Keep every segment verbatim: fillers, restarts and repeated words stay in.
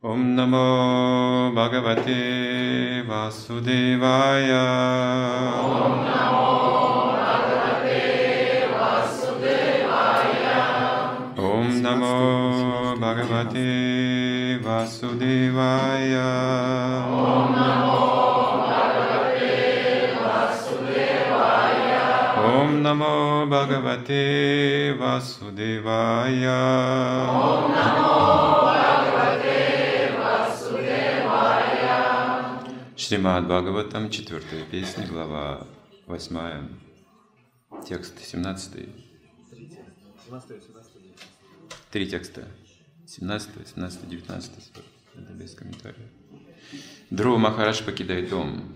Om Namo Bhagavate Vasudevaya. Om Namo Bhagavate Vasudevaya. Om Namo Bhagavate Vasudevaya. Om Namo Bhagavate Vasudevaya. Om Namo Bhagavate Vasudevaya. Om Namo Шримад Бхагаватам, четвертая песня, глава восьмая, текст семнадцатый. Три текста. семнадцатый, семнадцатый, девятнадцатый. Это без комментариев. Друва Махарадж покидает дом.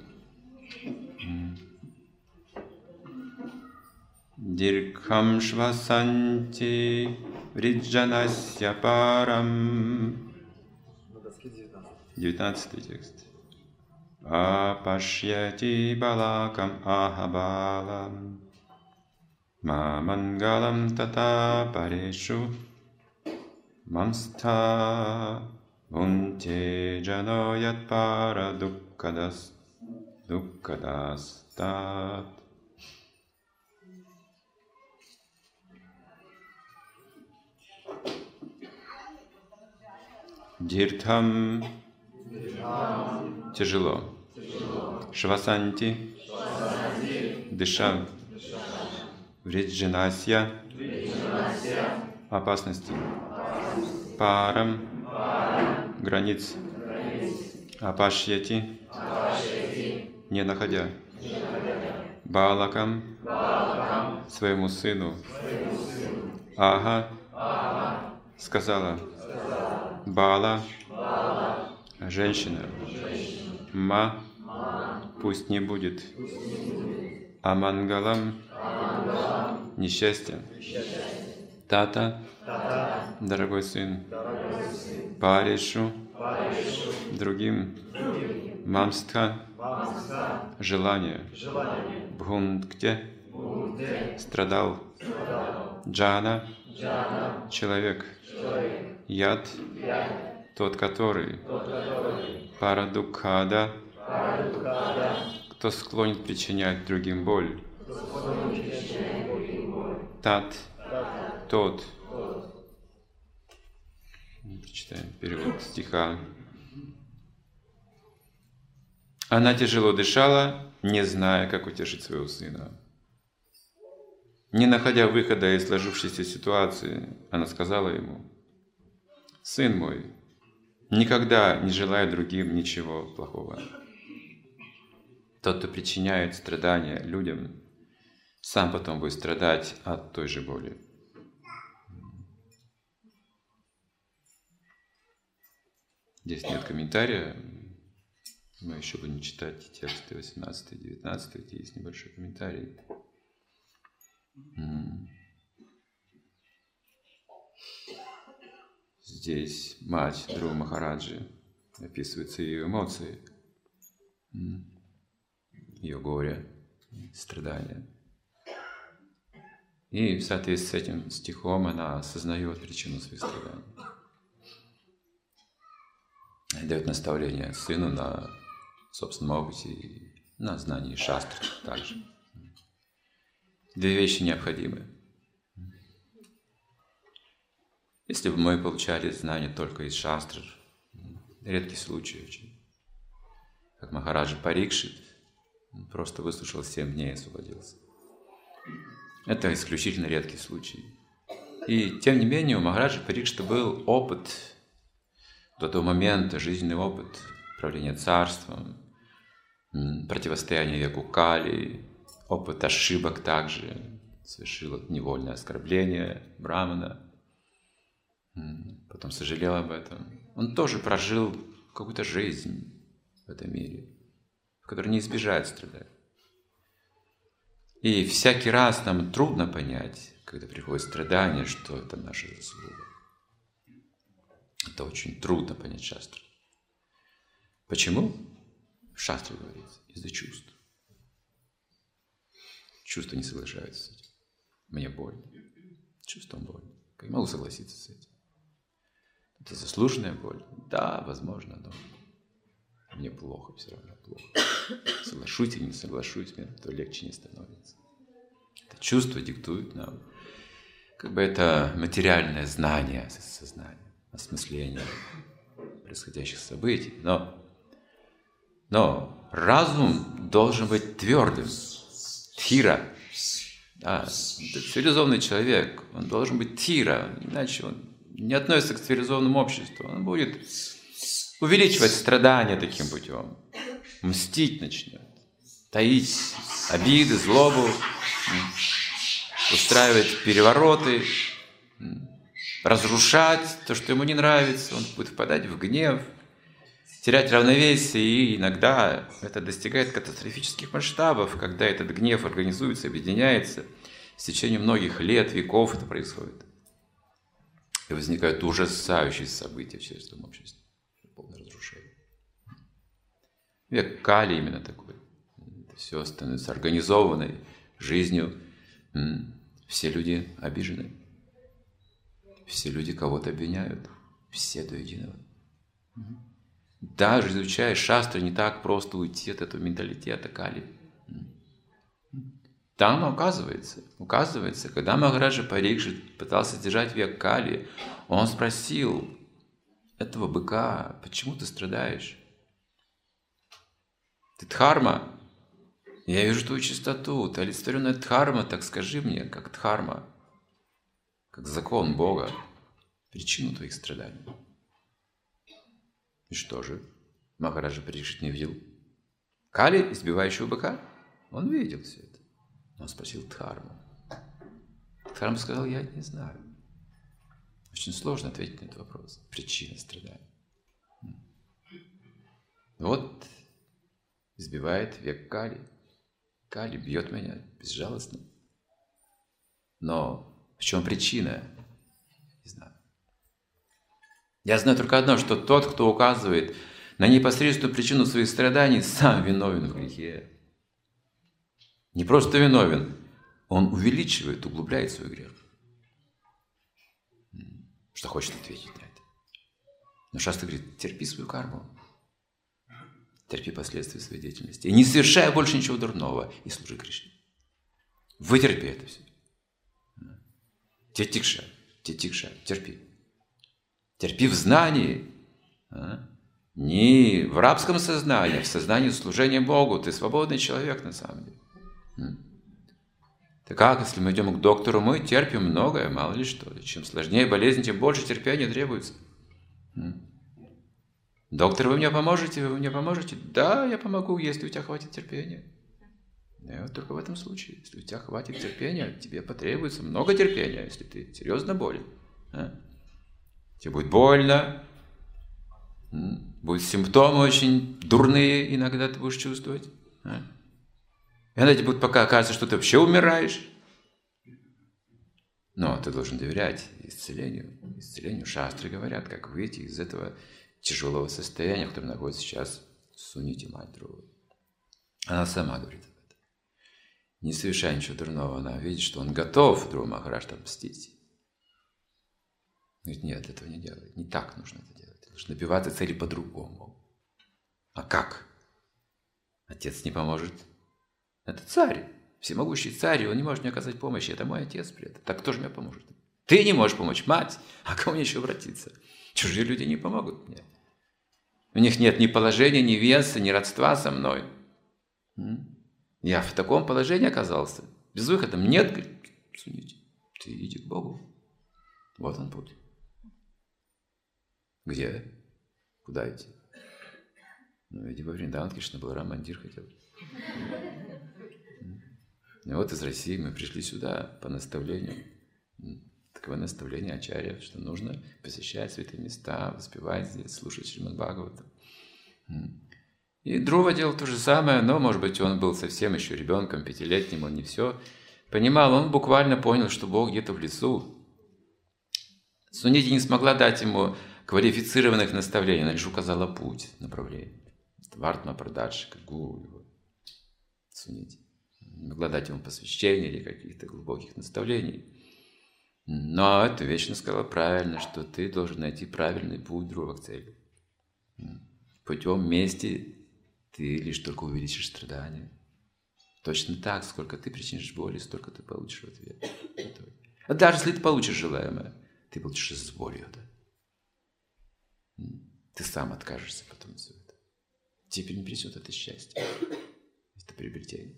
Дирхам швасанти вриджанасья парам. Девятнадцатый текст. Апашьяти балакам ахабалам мамангалам тата парешу мамста бунте джаноят пара дуккадас дуккадастат. Диртхам тяжело. Швасанти, дыша. Вриджанасья, опасности. Парам, границ. Апашьяти, не находя. Балакам, своему сыну. Ага, сказала. Бала, женщина. Ма, пусть не будет. Амангалам, несчастье. Тата, дорогой сын. Паришу, другим. Мамстха, желание. Бхункте, страдал. Джана, человек. Яд, тот, который. Парадукхада, кто склонен причинять другим боль. Тат, тот. Прочитаем перевод стиха. Она тяжело дышала, не зная, как утешить своего сына. Не находя выхода из сложившейся ситуации, она сказала ему: «Сын мой, никогда не желай другим ничего плохого. Тот, кто причиняет страдания людям, сам потом будет страдать от той же боли». Здесь нет комментария. Мы еще будем читать тексты восемнадцатый и девятнадцатый, где есть небольшой комментарий. Здесь мать Друва Махараджи, описываются ее эмоции, ее горе, страдания. И в соответствии с этим стихом она осознает причину своих страданий. И дает наставление сыну на собственном опыте и на знании шастр также. Две вещи необходимы. Если бы мы получали знания только из шастр, редкий случай очень. Как Махараджа Парикшит, просто выслушал семь дней и освободился. Это исключительно редкий случай. И тем не менее у Махараджа Парикшита был опыт, до того момента жизненный опыт правления царством, противостояния веку Кали, опыт ошибок также, совершил невольное оскорбление Брамана, потом сожалел об этом. Он тоже прожил какую-то жизнь в этом мире, в которой не избежать страдать. И всякий раз нам трудно понять, когда приходит страдание, что это наша заслуга. Это очень трудно понять шастру. Почему? В шастре говорится, из-за чувств. Чувства не соглашаются с этим. Мне больно. Чувством больно. Как я могу согласиться с этим? Это заслуженная боль? Да, возможно, но мне плохо, все равно плохо. Соглашусь или не соглашусь, мне то легче не становится. Это чувство диктует нам, как бы это материальное знание, сознание, осмысление происходящих событий. Но, но разум должен быть твердым, тхира. Да, цивилизованный человек, он должен быть тхира, иначе он не относится к цивилизованному обществу. Он будет увеличивать страдания таким путем, мстить начнет, таить обиды, злобу, устраивать перевороты, разрушать то, что ему не нравится. Он будет впадать в гнев, терять равновесие, и иногда это достигает катастрофических масштабов, когда этот гнев организуется, объединяется. В течение многих лет, веков это происходит. И возникают ужасающие события в человеческом обществе. Полное разрушение. Век Кали именно такой. Это все становится организованной жизнью. Все люди обижены. Все люди кого-то обвиняют. Все до единого. Даже изучая шастры, не так просто уйти от этого менталитета Кали. Там оказывается, указывается, когда Махараджа Парикшит пытался держать век Кали, он спросил этого быка: почему ты страдаешь? Ты дхарма. Я вижу твою чистоту. Ты олицетворенная дхарма, так скажи мне, как дхарма, как закон Бога, причину твоих страданий. И что же? Махараджа Парикшит не видел Кали, избивающего быка? Он видел все это. Он спросил Дхарму. Дхарма сказал: я не знаю. Очень сложно ответить на этот вопрос. Причина страданий. Вот избивает век Кали. Кали бьет меня безжалостно. Но в чем причина? Не знаю. Я знаю только одно, что тот, кто указывает на непосредственную причину своих страданий, сам виновен в грехе. Не просто виновен, он увеличивает, углубляет свой грех. Что хочет ответить на это? Но Шастра говорит: терпи свою карму, терпи последствия своей деятельности, и не совершай больше ничего дурного, и служи Кришне. Вытерпи это все. Тетикша, тетикша, терпи. Терпи в знании, а? Не в рабском сознании, а в сознании служения Богу. Ты свободный человек на самом деле. Так как, если мы идем к доктору, мы терпим многое, мало ли что. Чем сложнее болезнь, тем больше терпения требуется. Доктор, вы мне поможете? Вы мне поможете? Да, я помогу, если у тебя хватит терпения. И вот только в этом случае. Если у тебя хватит терпения, тебе потребуется много терпения, если ты серьезно болен. А? Тебе будет больно, будут симптомы очень дурные, иногда ты будешь чувствовать. А? Иногда тебе будет пока кажется, что ты вообще умираешь. Но ты должен доверять исцелению. Исцелению. Шастры говорят, как выйти из этого тяжелого состояния, в котором находится сейчас Сунити Мать Друва. Она сама говорит об этом. Не совершая ничего дурного, она видит, что он готов Друва Махарадж отмстить. Говорит: нет, этого не делай. Не так нужно это делать. Ты должен добиваться цели по-другому. А как? Отец не поможет. Это царь, всемогущий царь, он не может мне оказать помощи. Это мой отец при этом. Так кто же мне поможет? Ты не можешь помочь, мать. А кому мне еще обратиться? Чужие люди не помогут мне. У них нет ни положения, ни веса, ни родства со мной. Я в таком положении оказался. Безвыходом. Нет, говорит, Сунити, ты иди к Богу. Вот он путь. Где? Куда идти? Ну, иди во Вриндаван, Кришна Баларам Мандир хотел. И вот из России мы пришли сюда по наставлению. Таково наставление Ачарья, что нужно посещать святые места, воспевать здесь, слушать Шримад Бхагаватам. И Друва делал то же самое, но, может быть, он был совсем еще ребенком, пятилетним, он не все понимал. Он буквально понял, что Бог где-то в лесу. Сунити не смогла дать ему квалифицированных наставлений, она лишь указала путь, направление. Вартма Прададши, как гуру его, Сунити. Не могла дать ему посвящения или каких-то глубоких наставлений. Но это вечно сказала правильно, что ты должен найти правильный путь друга к цели. Путем мести ты лишь только увеличишь страдания. Точно так, сколько ты причинишь боли, столько ты получишь в ответ. А даже если ты получишь желаемое, ты получишь с болью, да? Ты сам откажешься потом от всего этого. Тебе не принесет это счастье, это приобретение.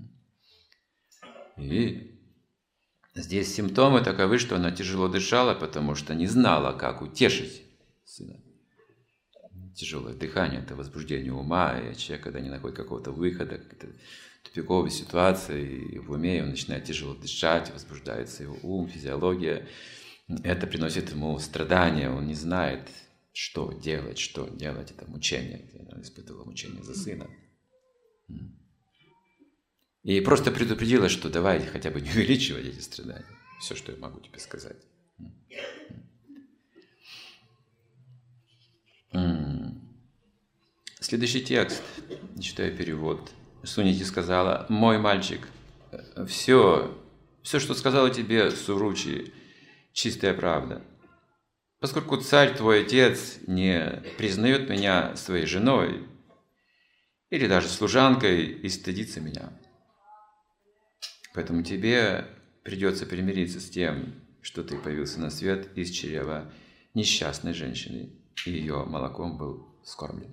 И здесь симптомы таковы, что она тяжело дышала, потому что не знала, как утешить сына. Тяжелое дыхание – это возбуждение ума, и человек, когда не находит какого-то выхода, какой-то тупиковой ситуации, и в уме он начинает тяжело дышать, возбуждается его ум, физиология. Это приносит ему страдания, он не знает, что делать, что делать. Это мучение. Она испытывала мучение за сына. И просто предупредила, что давай хотя бы не увеличивать эти страдания. Все, что я могу тебе сказать. Следующий текст, читаю перевод. Сунити сказала: «Мой мальчик, все, все, что сказала тебе Суручи, чистая правда. Поскольку царь твой отец не признает меня своей женой или даже служанкой и стыдится меня, поэтому тебе придется примириться с тем, что ты появился на свет из чрева несчастной женщины, и ее молоком был скормлен».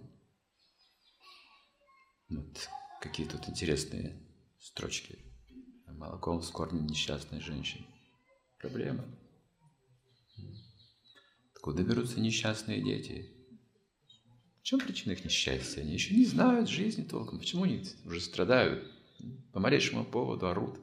Вот какие тут интересные строчки. Молоком вскормлен несчастной женщине. Проблема. Откуда берутся несчастные дети? В чем причина их несчастья? Они еще не знают жизни толком. Почему они уже страдают? По малейшему поводу орут.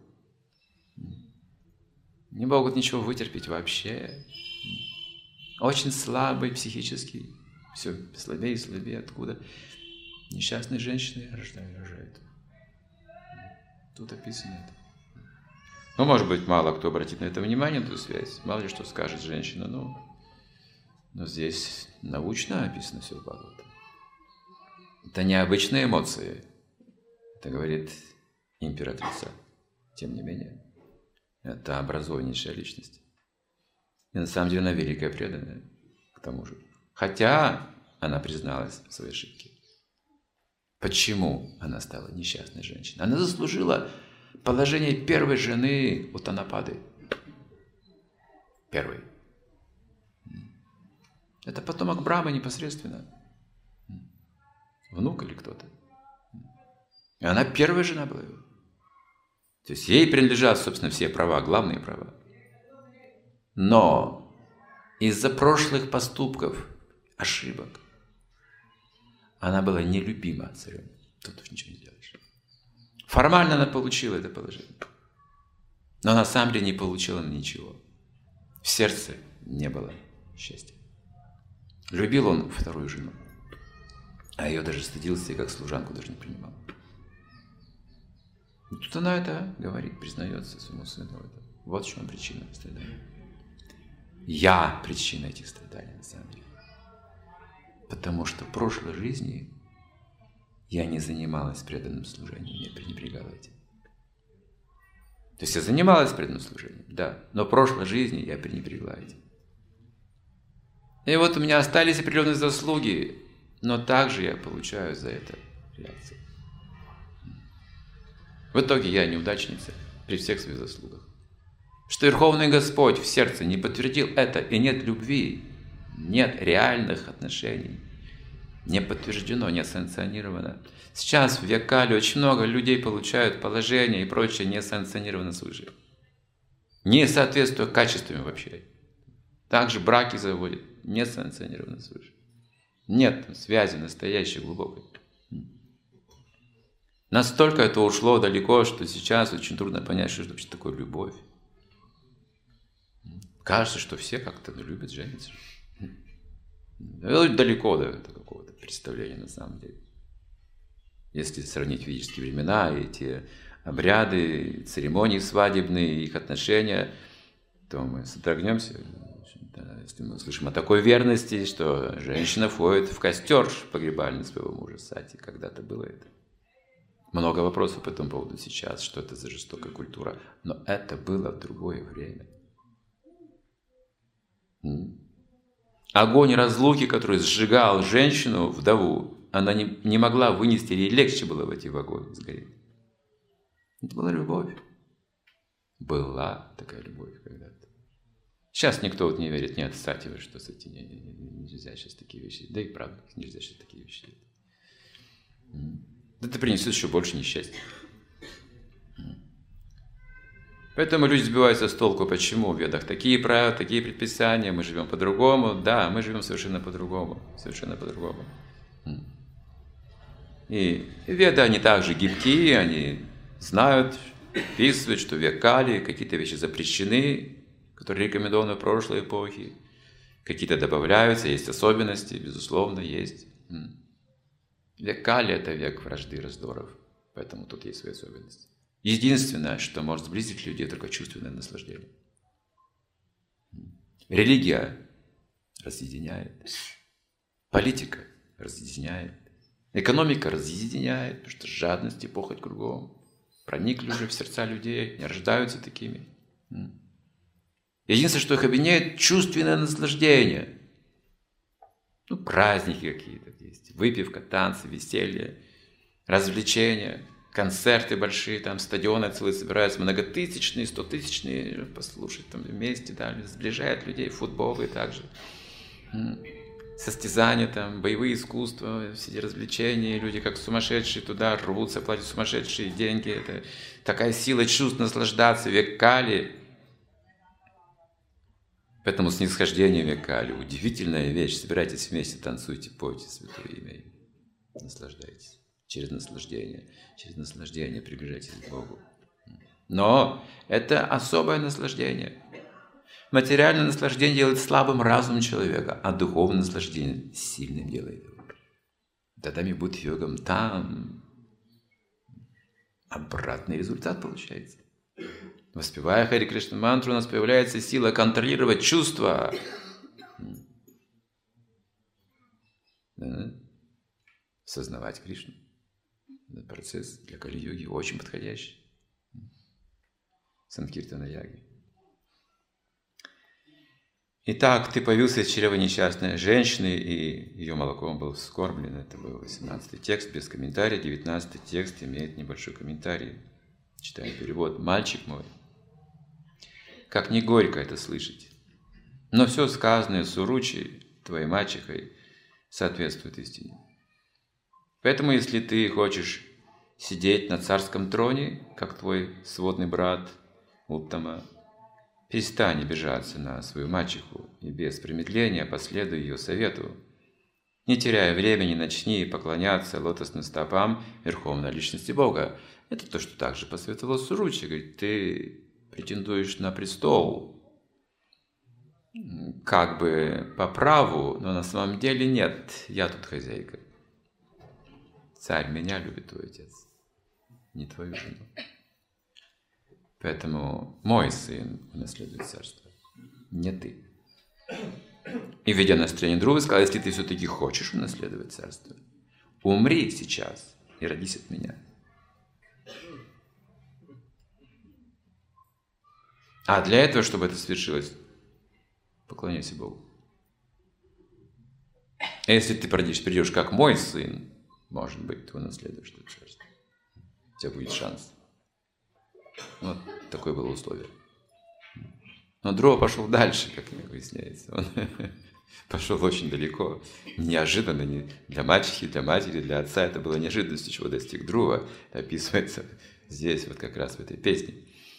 Не могут ничего вытерпеть вообще. Очень слабый психически. Все слабее и слабее. Откуда? Несчастные женщины рождают, рожают. Тут описано это. Ну, может быть, мало кто обратит на это внимание, эту связь. Мало ли что скажет женщина, но, но здесь научно описано все в Бхагаватам. Это необычные эмоции. Это говорит императрица. Тем не менее, это образованнейшая личность. И на самом деле она великая преданная, к тому же. Хотя она призналась в своей ошибке. Почему она стала несчастной женщиной? Она заслужила положение первой жены у Танапады. Первой. Это потомок Брамы непосредственно. Внук или кто-то. И она первая жена была его. То есть ей принадлежат, собственно, все права, главные права. Но из-за прошлых поступков, ошибок, она была нелюбима царем. Тут уж ничего не сделаешь. Формально она получила это положение. Но на самом деле не получила ничего. В сердце не было счастья. Любил он вторую жену, а ее даже стыдился и как служанку даже не принимал. И тут она это говорит, признается своему сыну. Это. Вот в чем причина страданий. Я причина этих страданий, на самом деле. Потому что в прошлой жизни я не занималась преданным служением, я пренебрегала этим. То есть я занималась преданным служением, да, но в прошлой жизни я пренебрегла этим. И вот у меня остались определенные заслуги, но также я получаю за это реакцию. В итоге я неудачница при всех своих заслугах. Что Верховный Господь в сердце не подтвердил это, и нет любви, нет реальных отношений, не подтверждено, не санкционировано. Сейчас в век Кали очень много людей получают положение и прочее не санкционировано свыше. Не соответствуя качествам вообще. Также браки заводят, не санкционировано свыше. Нет там связи настоящей, глубокой. Настолько это ушло далеко, что сейчас очень трудно понять, что вообще такое любовь. Кажется, что все как-то любят жениться. Далеко до какого-то представления на самом деле. Если сравнить ведические времена, и те обряды, церемонии свадебные, их отношения, то мы содрогнемся, если мы слышим о такой верности, что женщина входит в костер погребальный своего мужа. Сати, когда-то было это. Много вопросов по этому поводу сейчас, что это за жестокая культура. Но это было в другое время. Огонь разлуки, который сжигал женщину, вдову, она не, не могла вынести, ей легче было войти в огонь, сгореть. Это была любовь. Была такая любовь когда-то. Сейчас никто вот не верит, нет, кстати, вы что, кстати, не, не, не, нельзя сейчас такие вещи. Да и правда, нельзя сейчас такие вещи делать. Это принесет еще больше несчастья. Поэтому люди сбиваются с толку, почему в ведах такие правила, такие предписания, мы живем по-другому. Да, мы живем совершенно по-другому, совершенно по-другому. И веды, они также гибкие, они знают, описывают, что в век Кали какие-то вещи запрещены, которые рекомендованы в прошлой эпохе, какие-то добавляются, есть особенности, безусловно, есть. Век Кали – это век вражды и раздоров, поэтому тут есть свои особенности. Единственное, что может сблизить людей, только чувственное наслаждение. Религия разъединяет, политика разъединяет, экономика разъединяет, потому что жадность и похоть кругом проникли уже в сердца людей, не рождаются такими. Единственное, что их объединяет, чувственное наслаждение. Ну, праздники какие-то есть, выпивка, танцы, веселье, развлечения, концерты большие, там стадионы целые собираются, многотысячные, стотысячные, послушать там вместе, да, сближает людей, футболы также, состязания, там, боевые искусства, все эти развлечения, люди как сумасшедшие туда рвутся, платят сумасшедшие деньги, это такая сила чувств наслаждаться, век Кали. Поэтому снисхождение век Кали, удивительная вещь, собирайтесь вместе, танцуйте, пойте святое имя, наслаждайтесь. Через наслаждение, через наслаждение приближайтесь к Богу. Но это особое наслаждение. Материальное наслаждение делает слабым разум человека, а духовное наслаждение сильным делает его. Дадами будь йогам, там обратный результат получается. Воспевая Хари Кришна мантру, у нас появляется сила контролировать чувства. Сознавать Кришну. Этот процесс для Кали-йоги очень подходящий. Санкиртана-яги. Итак, ты появился из чрева несчастной женщины, и ее молоком был вскормлен. Это был восемнадцатый текст без комментария. девятнадцатый текст имеет небольшой комментарий. Читаю перевод. «Мальчик мой, как не горько это слышать, но все сказанное Суручи, твоей мачехой, соответствует истине. Поэтому, если ты хочешь сидеть на царском троне, как твой сводный брат Уттама, перестань обижаться на свою мачеху и без промедления последуй ее совету. Не теряя времени, начни поклоняться лотосным стопам Верховной Личности Бога». Это то, что также посоветовал Суручи. Говорит, ты претендуешь на престол как бы по праву, но на самом деле нет, я тут хозяйка. Царь меня любит, твой отец, не твою жену. Поэтому мой сын унаследует царство, не ты. И, введя настроение Друвы, сказал, если ты все-таки хочешь унаследовать царство, умри сейчас и родись от меня. А для этого, чтобы это свершилось, поклоняйся Богу. А если ты придешь, придешь как мой сын, может быть, ты унаследуешь это царство. У тебя будет шанс. Вот такое было условие. Но Дрова пошел дальше, как выясняется. Он пошел очень далеко. Неожиданно не для мачехи, для матери, для отца. Это было неожиданностью, чего достиг Друва. Описывается здесь, вот как раз в этой песне.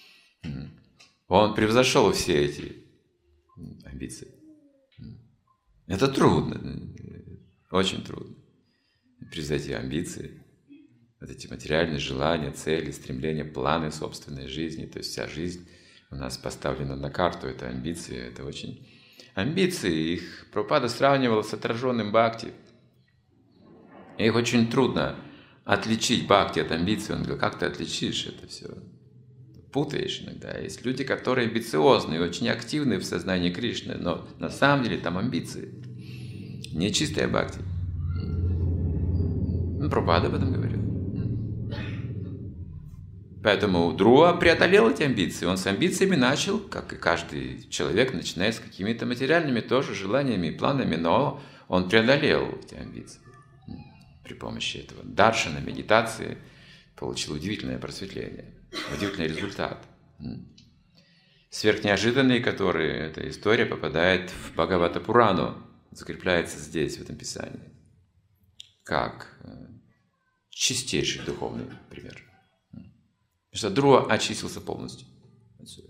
Он превзошел все эти амбиции. Это трудно, очень трудно. Превзойти амбиции, вот эти материальные желания, цели, стремления, планы собственной жизни. То есть вся жизнь у нас поставлена на карту. Это амбиции, это очень... Амбиции, их Прабхупада сравнивал с отраженным бхакти. И их очень трудно отличить бхакти от амбиций. Он говорил, как ты отличишь это все? Путаешь иногда. Есть люди, которые амбициозные, очень активны в сознании Кришны, но на самом деле там амбиции. Не чистая бхакти. Ну, Прабхупада об этом говорил. Поэтому Друа преодолел эти амбиции. Он с амбициями начал, как и каждый человек, начинает с какими-то материальными тоже желаниями и планами, но он преодолел эти амбиции. При помощи этого даршана, медитации, получил удивительное просветление, удивительный результат. Сверхнеожиданный, который эта история попадает в Бхагавата Пурану, закрепляется здесь, в этом писании, как чистейший духовный пример. Потому что Друа очистился полностью отсюда.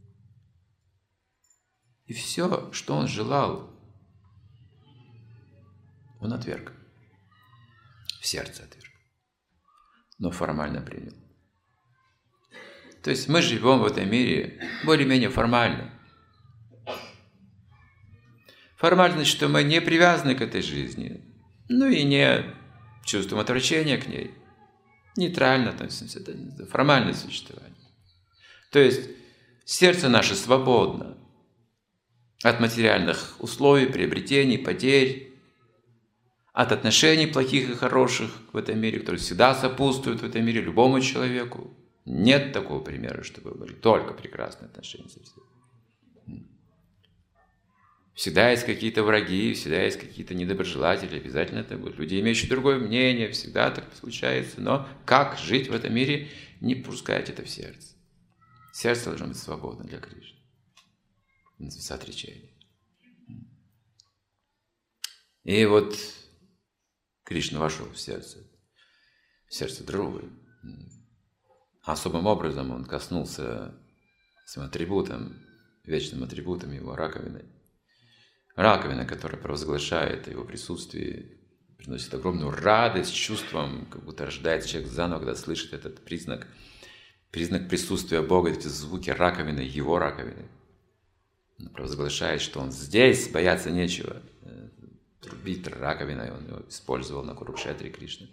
И все, что он желал, он отверг. В сердце отверг. Но формально принял. То есть мы живем в этом мире более-менее формально. Формально значит, что мы не привязаны к этой жизни, ну и не чувствуем отвращения к ней. Нейтрально относимся, это формальное существование. То есть сердце наше свободно от материальных условий, приобретений, потерь, от отношений плохих и хороших в этом мире, которые всегда сопутствуют в этом мире любому человеку. Нет такого примера, чтобы были только прекрасные отношения со всеми. Всегда есть какие-то враги, всегда есть какие-то недоброжелатели, обязательно это будут люди, имеющие другое мнение, всегда так случается. Но как жить в этом мире, не пускать это в сердце. Сердце должно быть свободно для Кришны. Называется отречение. И вот Кришна вошел в сердце, в сердце Друвы. Особым образом он коснулся своим атрибутом, вечным атрибутом его раковины. Раковина, которая провозглашает о его присутствии, приносит огромную радость, чувством, как будто рождается человек заново, когда слышит этот признак, признак присутствия Бога, эти звуки раковины, его раковины. Он провозглашает, что он здесь, бояться нечего. Трубит раковиной, он его использовал на Курукшетре Кришны.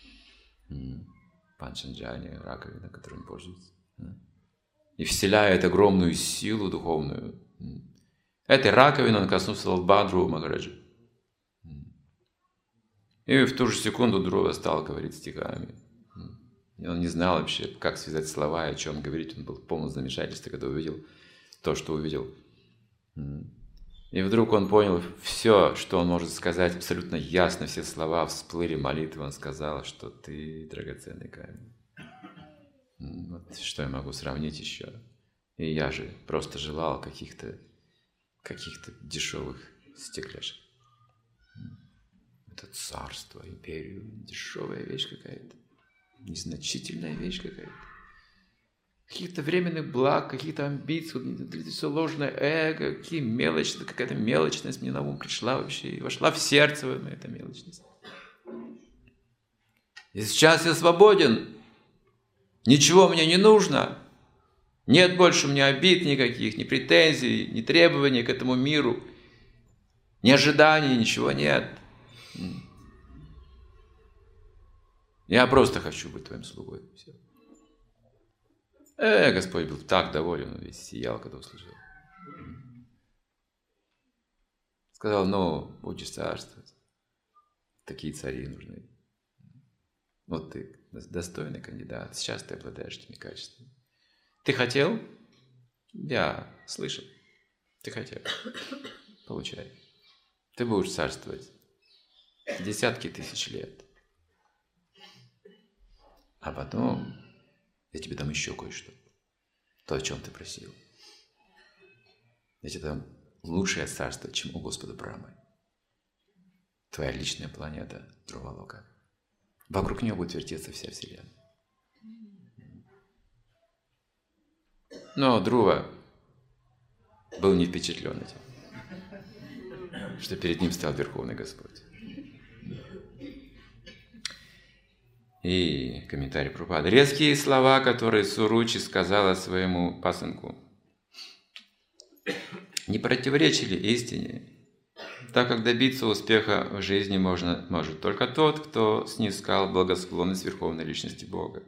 Панчанджани, раковина, которой он пользуется. И вселяет огромную силу духовную. Этой раковины он коснулся лба Друвы Махараджи. И в ту же секунду Друва стал говорить стихами. И он не знал вообще, как связать слова и о чем говорить. Он был в полном замешательстве, когда увидел то, что увидел. И вдруг он понял все, что он может сказать абсолютно ясно. Все слова всплыли, молитвы. Он сказал, что ты драгоценный камень. Вот что я могу сравнить еще. И я же просто желал каких-то каких-то дешевых стекляшек. Это царство, империю, дешевая вещь какая-то, незначительная вещь какая-то. Каких-то временных благ, каких-то амбиций, все ложное эго, какие мелочи, какая-то мелочность мне на ум пришла вообще, и вошла в сердце моя эта мелочность. И сейчас я свободен, ничего мне не нужно. Нет больше у меня обид никаких, ни претензий, ни требований к этому миру, ни ожиданий, ничего нет. Я просто хочу быть твоим слугой. Все. Э, Господь был так доволен, он весь сиял, когда услышал. Сказал, ну, будешь царствовать. Такие цари нужны. Вот ты достойный кандидат, сейчас ты обладаешь этими качествами. Ты хотел? Я слышал. Ты хотел. Получай. Ты будешь царствовать десятки тысяч лет. А потом я тебе дам еще кое-что. То, о чем ты просил. Я тебе дам лучшее царство, чем у Господа Брамы. Твоя личная планета Друвалока. Вокруг нее будет вертеться вся Вселенная. Но Друва был не впечатлен этим, что перед ним стал Верховный Господь. И комментарий Прабхупады. Резкие слова, которые Суручи сказала своему пасынку, не противоречили истине, так как добиться успеха в жизни можно, может только тот, кто снискал благосклонность Верховной Личности Бога.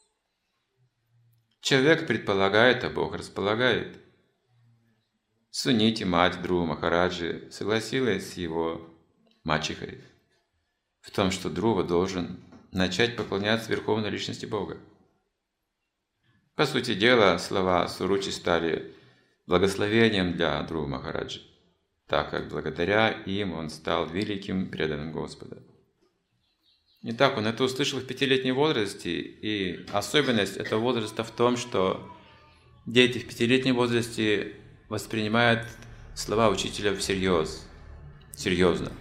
Человек предполагает, а Бог располагает. Сунити, мать Друвы Махараджи, согласилась с его мачехой в том, что Друва должен начать поклоняться Верховной Личности Бога. По сути дела, слова Суручи стали благословением для Друва Махараджи, так как благодаря им он стал великим преданным Господа. Итак, он это услышал в пятилетнем возрасте, и особенность этого возраста в том, что дети в пятилетнем возрасте воспринимают слова учителя всерьез, серьезно.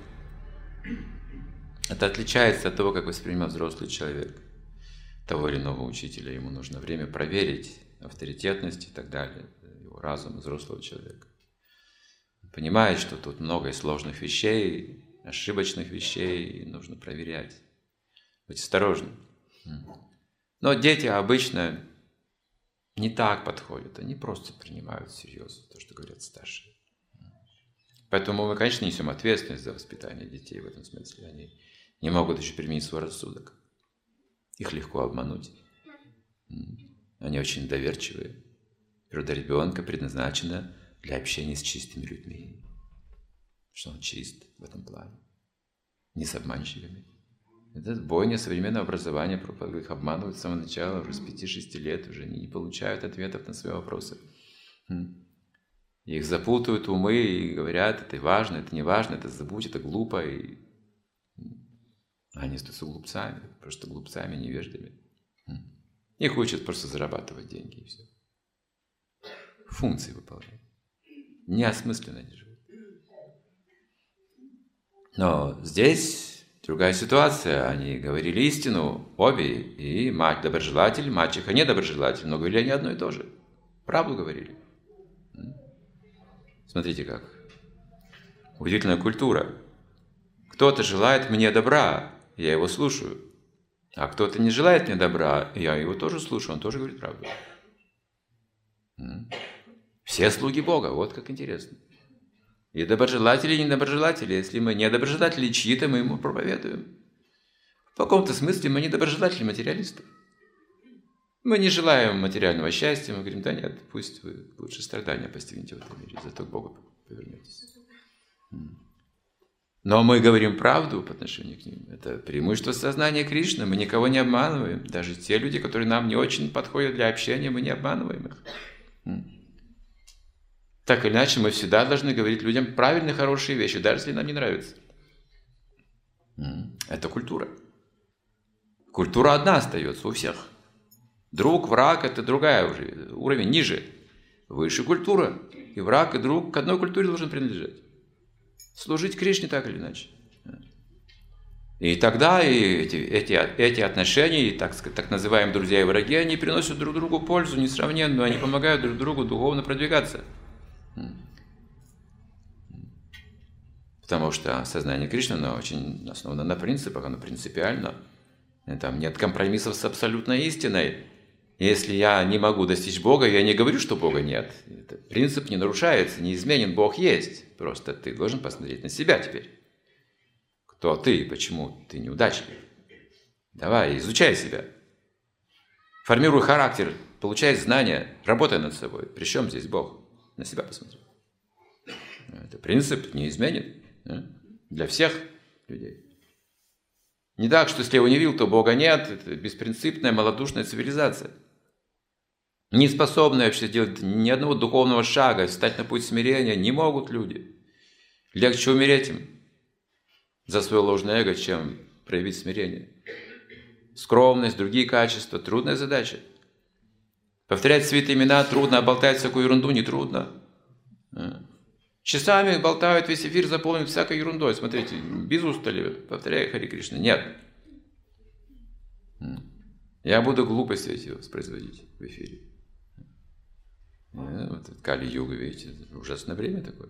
Это отличается от того, как воспринимает взрослый человек того или иного учителя. Ему нужно время проверить авторитетность и так далее, его разум взрослого человека. Он понимает, что тут много и сложных вещей, ошибочных вещей, и нужно проверять. Быть осторожным. Но дети обычно не так подходят, они просто принимают всерьез то, что говорят старшие. Поэтому мы, конечно, несем ответственность за воспитание детей в этом смысле. Они не могут еще применить свой рассудок. Их легко обмануть. Они очень доверчивые. Природа ребенка предназначена для общения с чистыми людьми. Что он чист в этом плане. Не с обманщиками. Это бойня современного образования, их обманывают с самого начала, уже с пяти-шести лет уже они не получают ответов на свои вопросы. Их запутают умы и говорят, это важно, это не важно, это забудь, это глупо. И они остаются глупцами, просто глупцами, невеждами. Их учат просто зарабатывать деньги и все. Функции выполняют. Неосмысленно они живут. Но здесь другая ситуация. Они говорили истину, обе, и мать доброжелатель, мачеха недоброжелатель, но говорили они одно и то же. Правду говорили. Смотрите как. Удивительная культура. Кто-то желает мне добра, я его слушаю. А кто-то не желает мне добра, я его тоже слушаю, он тоже говорит правду. Все слуги Бога, вот как интересно. И доброжелатели, и недоброжелатели. Если мы недоброжелатели чьи-то, мы ему проповедуем. В каком-то смысле мы недоброжелатели, материалисты. Мы не желаем материального счастья, мы говорим, да нет, пусть вы лучше страдания постигнете в этом мире, зато к Богу повернетесь. Но мы говорим правду по отношению к ним. Это преимущество сознания Кришны, мы никого не обманываем. Даже те люди, которые нам не очень подходят для общения, мы не обманываем их. Так или иначе, мы всегда должны говорить людям правильные, хорошие вещи, даже если нам не нравится. Это культура. Культура одна остается у всех. Друг, враг – это другая уже, уровень ниже. Выше культура. И враг, и друг к одной культуре должен принадлежать. Служить Кришне так или иначе. И тогда и эти, эти, эти отношения, и так, так называемые друзья и враги, они приносят друг другу пользу несравненную, они помогают друг другу духовно продвигаться. Потому что сознание Кришны, оно очень основано на принципах, оно принципиально. Там нет компромиссов с абсолютной истиной. Если я не могу достичь Бога, я не говорю, что Бога нет. Этот принцип не нарушается, неизменен, Бог есть. Просто ты должен посмотреть на себя теперь. Кто ты и почему ты неудачлив? Давай, изучай себя. Формируй характер, получай знания, работай над собой. При чем здесь Бог? На себя посмотри. Это принцип неизменен для всех людей. Не так, что если я его не видел, то Бога нет. Это беспринципная, малодушная цивилизация. Не способные вообще сделать ни одного духовного шага, встать на путь смирения не могут люди. Легче умереть им за свое ложное эго, чем проявить смирение. Скромность, другие качества – трудная задача. Повторять святые имена трудно, а болтать всякую ерунду нетрудно. Часами болтают, весь эфир заполнен всякой ерундой. Смотрите, без устали, повторяй Хари Кришна. Нет. Я буду глупости эти воспроизводить в эфире. Вот Кали-юга, видите, ужасное время такое.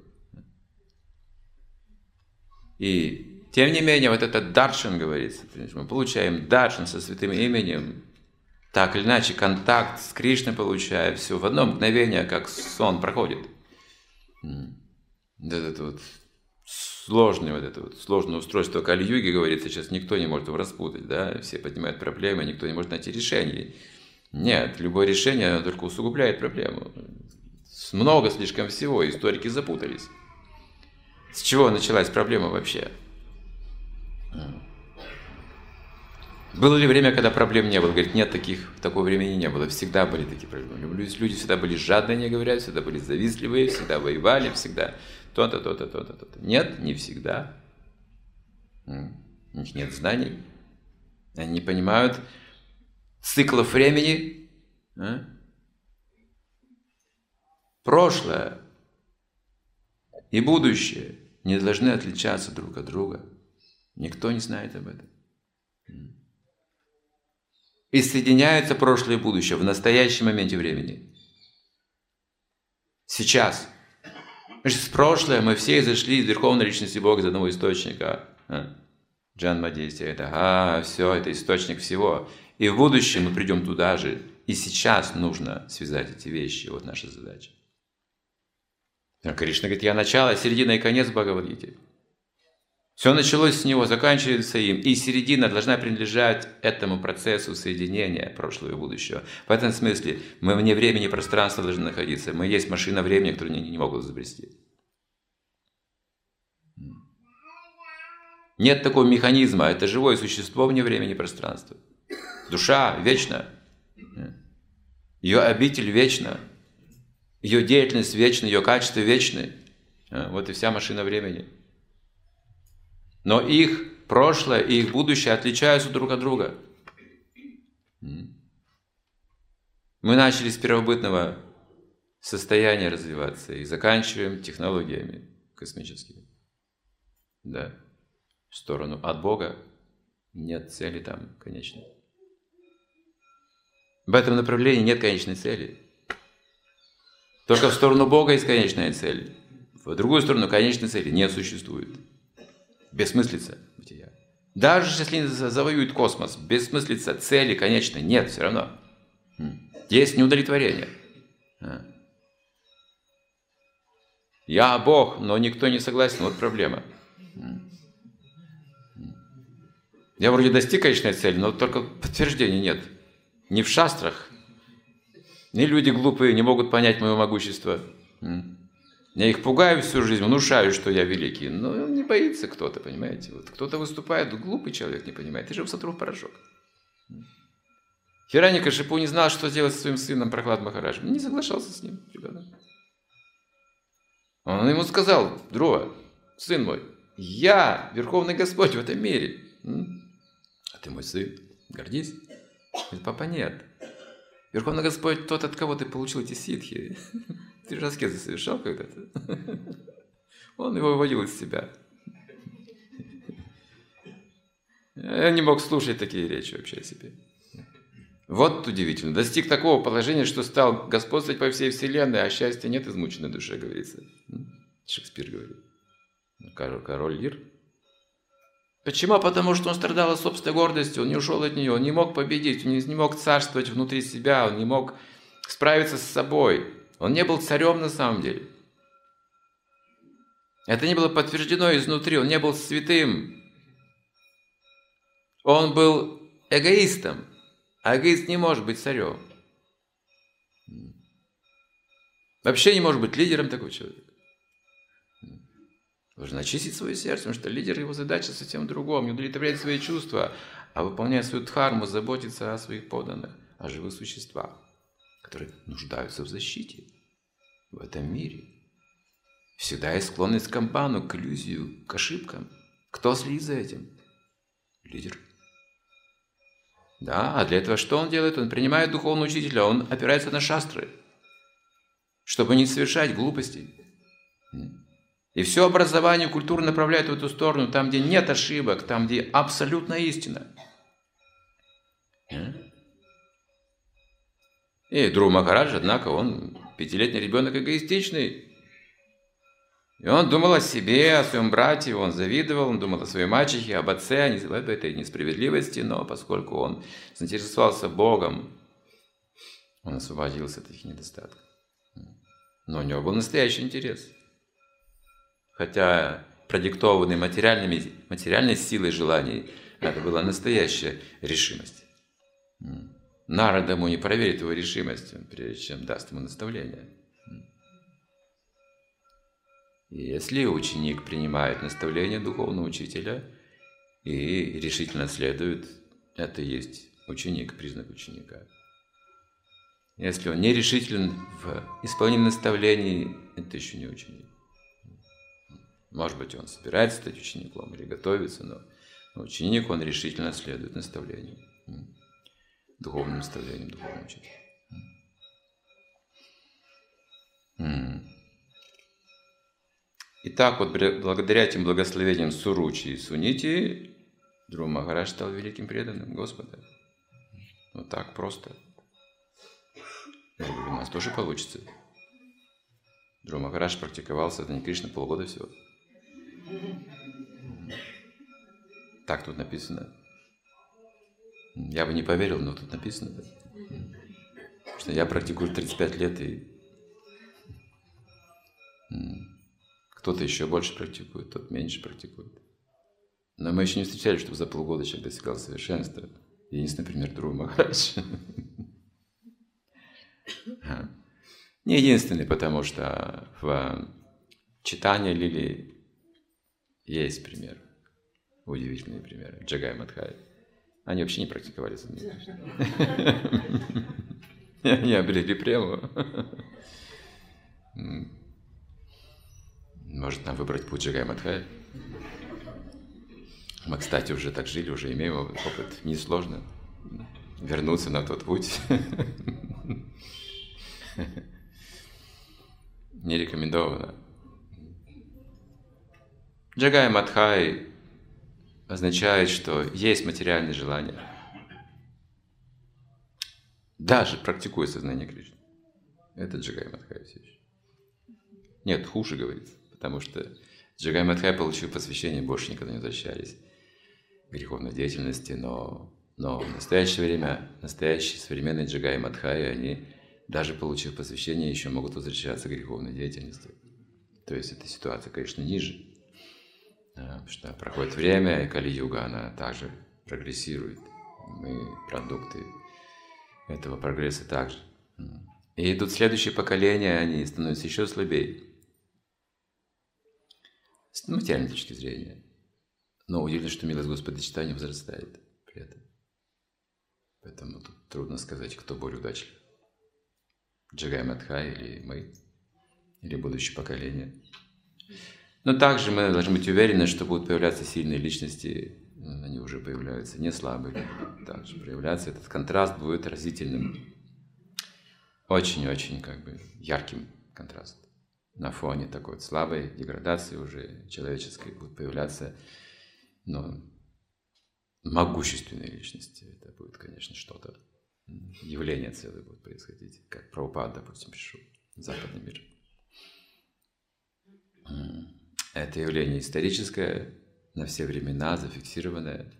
И тем не менее, вот этот даршан, говорится, мы получаем даршан со святым именем, так или иначе, контакт с Кришной получаем, все в одно мгновение, как сон проходит. Вот это вот сложное, вот это вот сложное устройство Кали-юги, говорится, сейчас никто не может его распутать, да, все поднимают проблемы, никто не может найти решение. Нет, любое решение только усугубляет проблему. Много слишком всего, историки запутались. С чего началась проблема вообще? Было ли время, когда проблем не было? Говорит, нет, таких, такого времени не было. Всегда были такие проблемы. Люди, люди всегда были жадные, не говорят, всегда были завистливые, всегда воевали, всегда то-то, то-то, то-то, то-то. Нет, не всегда. У них нет знаний. Они не понимают циклов времени. А? Прошлое и будущее не должны отличаться друг от друга. Никто не знает об этом. И соединяются прошлое и будущее в настоящем моменте времени. Сейчас. Значит, в прошлое мы все изошли из Верховной Личности Бога, из одного источника. Джанма действия. Это, а, все, это источник всего. И в будущем мы придем туда же. И сейчас нужно связать эти вещи. Вот наша задача. Кришна говорит, я начало, середина и конец Бхагавад-гиты. Все началось с него, заканчивается им. И середина должна принадлежать этому процессу соединения прошлого и будущего. В этом смысле мы вне времени и пространства должны находиться. Мы есть машина времени, которую они не могут изобрести. Нет такого механизма. Это живое существо вне времени и пространства. Душа вечна. Ее обитель вечна. Ее деятельность вечна, ее качество вечны. Вот и вся машина времени. Но их прошлое и их будущее отличаются друг от друга. Мы начали с первобытного состояния развиваться и заканчиваем технологиями космическими. Да. В сторону от Бога нет цели там конечной. В этом направлении нет конечной цели. Только в сторону Бога есть конечная цель. В другую сторону конечной цели не существует. Бессмыслица бытия. Даже если они завоюют космос, бессмыслица цели конечной нет все равно. Есть неудовлетворение. Я Бог, но никто не согласен. Вот проблема. Я вроде достиг конечной цели, но только подтверждения нет. Ни в шастрах, ни люди глупые не могут понять мое могущество. Я их пугаю всю жизнь, внушаю, что я великий. Но не боится кто-то, понимаете. Вот кто-то выступает, глупый человек не понимает. Ты же сотру в порошок. Хираньякашипу не знал, что делать со своим сыном Прохлад Махарадж. Не соглашался с ним, ребенок. Он ему сказал, Друва, сын мой, я Верховный Господь в этом мире. А ты мой сын, гордись. Говорит, папа, нет. Верховный Господь тот, от кого ты получил эти ситхи. Ты же аскезы совершал когда-то. Он его выводил из себя. Я не мог слушать такие речи вообще о себе. Вот удивительно. Достиг такого положения, что стал господствовать по всей вселенной, а счастья нет измученной душе, говорится. Шекспир говорит. Король, король Лир. Почему? Потому что он страдал от собственной гордости, он не ушел от нее, он не мог победить, он не мог царствовать внутри себя, он не мог справиться с собой. Он не был царем на самом деле. Это не было подтверждено изнутри, он не был святым. Он был эгоистом, а эгоист не может быть царем. Вообще не может быть лидером такого человека. Должен очистить свое сердце, потому что лидер, его задача совсем в другом. Не удовлетворять свои чувства, а выполнять свою дхарму, заботиться о своих подданных, о живых существах, которые нуждаются в защите в этом мире. Всегда есть склонность к обману, к иллюзию, к ошибкам. Кто следит за этим? Лидер. Да, а для этого что он делает? Он принимает духовного учителя, он опирается на шастры, чтобы не совершать глупостей. И все образование, культуру направляет в эту сторону, там, где нет ошибок, там, где абсолютная истина. И Друва Махарадж, однако, он пятилетний ребенок эгоистичный. И он думал о себе, о своем брате, он завидовал, он думал о своей мачехе, об отце, об этой несправедливости, но поскольку он заинтересовался Богом, он освободился от этих недостатков. Но у него был настоящий интерес. Хотя продиктованный материальными, материальной силой желаний, это была настоящая решимость. Нарада ему не проверит его решимость, прежде чем даст ему наставление. И если ученик принимает наставление духовного учителя и решительно следует это и есть ученик, признак ученика. Если он не решителен в исполнении наставлений, это еще не ученик. Может быть, он собирается стать учеником или готовится, но ученик, он решительно следует наставлению, духовным наставлениям, духовному учителю. Итак, вот благодаря этим благословениям Суручи и Сунити Dhruva Махарадж стал великим преданным Господа. Вот так просто. Я говорю, у нас тоже получится. Dhruva Махарадж практиковал сознание Кришны полгода всего. Так тут написано. Я бы не поверил, но тут написано. Да? Потому что я практикую тридцать пять лет, и кто-то еще больше практикует, тот меньше практикует. Но мы еще не встречали, чтобы за полгода человек достигал совершенства. Единственный пример Dhruva Махарадж. Не единственный, потому что в читании Лили есть пример. Удивительные примеры. Джагай Мадхай. Они вообще не практиковали сознание Кришны. Они обрели прему. Может, нам выбрать путь Джагай Мадхай? Мы, кстати, уже так жили, уже имеем опыт. Несложно вернуться на тот путь. Не рекомендовано. Джагай Мадхай означает, что есть материальные желания. Даже практикуя сознание Кришны. Это Джагай Мадхай все еще. Нет, хуже говорится, потому что Джагай Мадхай получил посвящение, больше никогда не возвращались к греховной деятельности, но, но в настоящее время настоящие современные Джагай Мадхай, они, даже получив посвящение, еще могут возвращаться к греховной деятельности. То есть эта ситуация, конечно, ниже. Потому что проходит время, и Кали-юга, она также прогрессирует. Мы продукты этого прогресса также. И идут следующие поколения, они становятся еще слабее. С материальной точки зрения. Но удивительно, что милость Господа Чайтаньи возрастает при этом. Поэтому тут трудно сказать, кто более удачлив. Джагай Мадхай или мы, или будущее поколение. Но также мы должны быть уверены, что будут появляться сильные личности, они уже появляются, не слабые, также проявляться. Этот контраст будет разительным, очень-очень как бы ярким контраст. На фоне такой вот слабой деградации уже человеческой будут появляться, но могущественные личности. Это будет, конечно, что-то, явление целое будет происходить, как Прабхупада, допустим, пришел в западный мир. Это явление историческое, на все времена зафиксированное.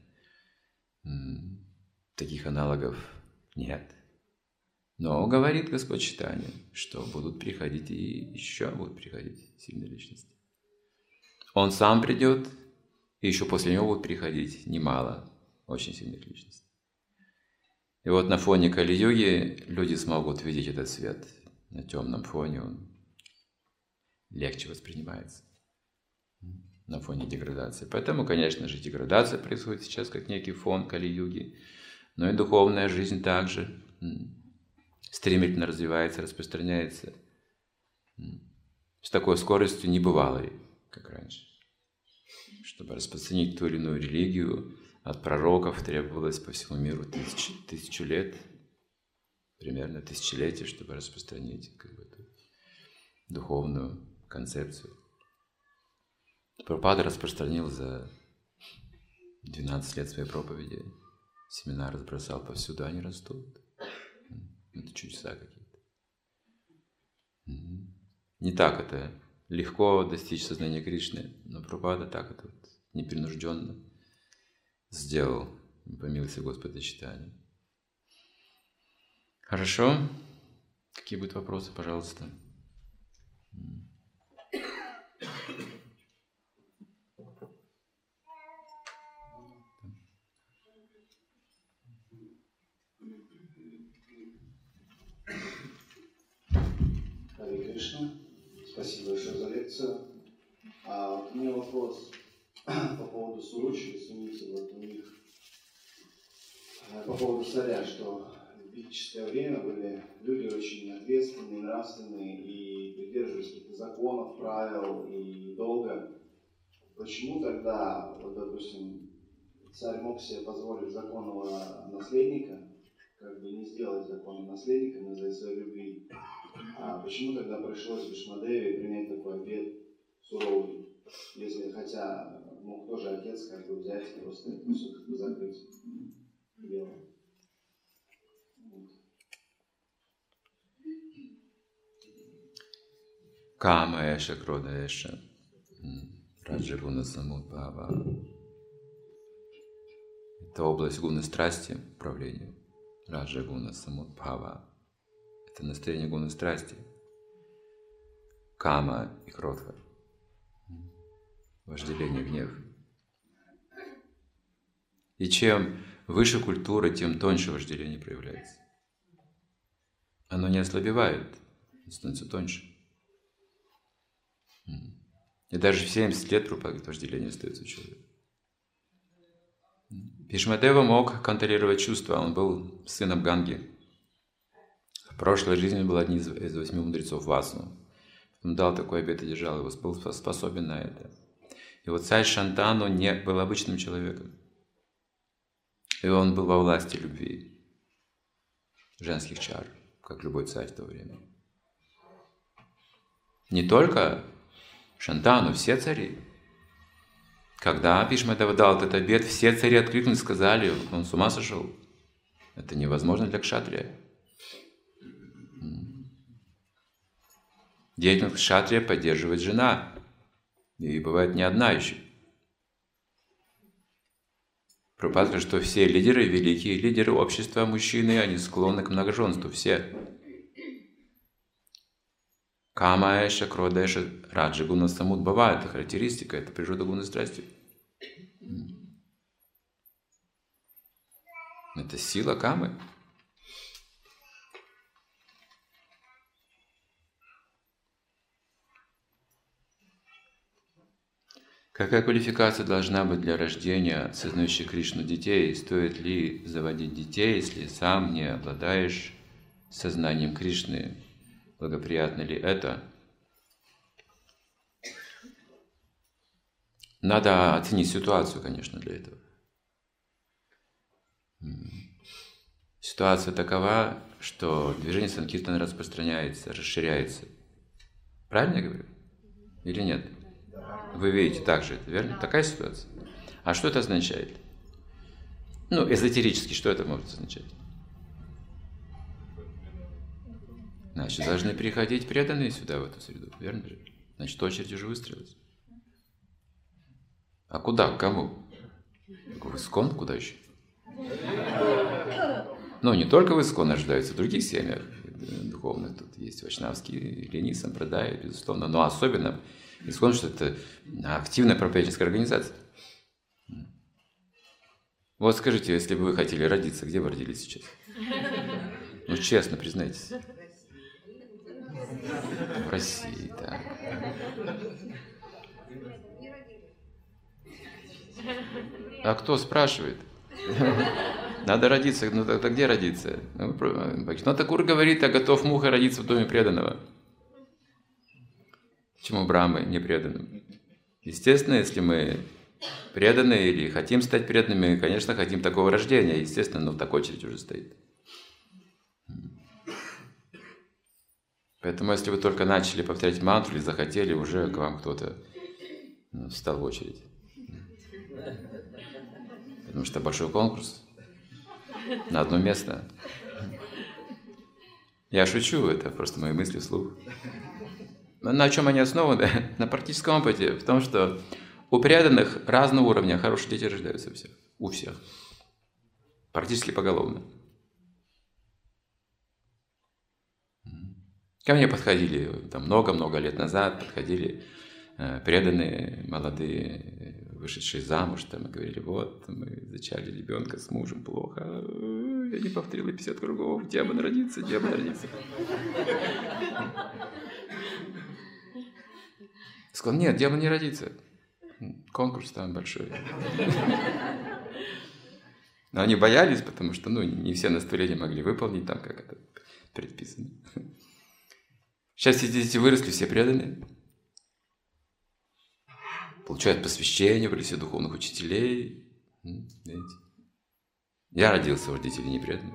Таких аналогов нет. Но говорит Господь Чайтанья, что будут приходить и еще будут приходить сильные личности. Он сам придет, и еще после него будут приходить немало очень сильных личностей. И вот на фоне Кали-юги люди смогут видеть этот свет. На темном фоне он легче воспринимается. На фоне деградации. Поэтому, конечно же, деградация происходит сейчас как некий фон Кали-юги, но и духовная жизнь также стремительно развивается, распространяется с такой скоростью небывалой, как раньше. Чтобы распространить ту или иную религию, от пророков требовалось по всему миру тысячу, тысячу лет, примерно тысячелетие, чтобы распространить как бы, эту духовную концепцию. Прабхупада распространил за двенадцать лет своей проповеди. Семена разбросал повсюду, они растут. Это чудеса какие-то. Не так это легко достичь сознания Кришны, но Прабхупада так это вот непринужденно сделал по милости Господа Чайтаньи. Хорошо? Какие будут вопросы, пожалуйста? Харе Кришна. Спасибо большое за лекцию. А вот у меня вопрос по поводу Суручи и Сунити. Вот у них по поводу царя, что в ведическое время были люди очень ответственные, нравственные и придерживались каких-то законов, правил и долга. Почему тогда, вот, допустим, царь мог себе позволить законного наследника, как бы не сделать законным наследником из-за своей любви? А почему тогда пришлось Бишмадеве принять такой обет суровый, если хотя мог тоже отец как бы взять и просто все как бы закрыть дело? Кама эша, крода эша, раджа гуна самудбхава. Это область гуны страсти, управления. Раджа гуна самудбхава. Это настроение гуны страсти. Кама и кротха. Вожделение, гнев. И чем выше культура, тем тоньше вожделение проявляется. Оно не ослабевает, становится тоньше. И даже в семьдесят лет вожделение остается у человека. Бишмадева мог контролировать чувства, он был сыном Ганги. В прошлой жизни он был одним из, из восьми мудрецов Васну. Он дал такой обет и держал его, был способен на это. И вот царь Шантану не был обычным человеком. И он был во власти любви, женских чар, как любой царь в то время. Не только Шантану, все цари. Когда Бишмадева дал этот обет, все цари откликнулись, сказали, он с ума сошел. Это невозможно для кшатрия. Деятельность кшатрия поддерживает жена. И бывает не одна еще. Прабхупада говорит, что все лидеры, великие лидеры общества, мужчины, они склонны к многоженству. Все. Кама эша, крода эша, раджа гуна самудбхава. Это характеристика, это природа гуны страсти. Это сила камы. Какая квалификация должна быть для рождения сознающих Кришну детей? Стоит ли заводить детей, если сам не обладаешь сознанием Кришны? Благоприятно ли это? Надо оценить ситуацию, конечно, для этого. Ситуация такова, что движение Санкиртана распространяется, расширяется. Правильно я говорю? Или нет? Вы видите так же, это верно? Такая ситуация. А что это означает? Ну, эзотерически, что это может означать? Значит, должны приходить преданные сюда, в эту среду, верно же? Значит, очередь уже выстроилась. А куда? К кому? В Искон? Куда еще? Ну, не только в Искон ожидаются, в других семьях духовных. Тут есть вайшнавские линии, сампрадай, безусловно. Но особенно Искон, что это активная пропагандистская организация. Вот скажите, если бы вы хотели родиться, где вы родились сейчас? Ну, честно, признайтесь. В России, да. А кто спрашивает? Надо родиться. Ну тогда где родиться? Ну, Такур говорит, а готов муха родиться в доме преданного. Почему Брахмы не преданным? Естественно, если мы преданы или хотим стать преданными, конечно, хотим такого рождения. Естественно, но так очередь уже стоит. Поэтому, если вы только начали повторять мантру или захотели, уже к вам кто-то ну, встал в очередь. Потому что большой конкурс на одно место. Я шучу, это просто мои мысли вслух. На чем они основаны? На практическом опыте. В том, что у преданных разного уровня хорошие дети рождаются у всех. У всех. Практически поголовно. Ко мне подходили там много-много лет назад, подходили э, преданные, молодые, вышедшие замуж, там, и говорили, вот, мы зачали ребенка с мужем, плохо, я не повторила пятьдесят кругов, демон родится, демон родится. Сказал, нет, демон не родится, конкурс там большой. Но они боялись, потому что ну, не все наставления могли выполнить там, как это предписано. Сейчас все дети выросли, все преданные. Получают посвящение, были все духовных учителей. Видите? Я родился у родителей непреданных.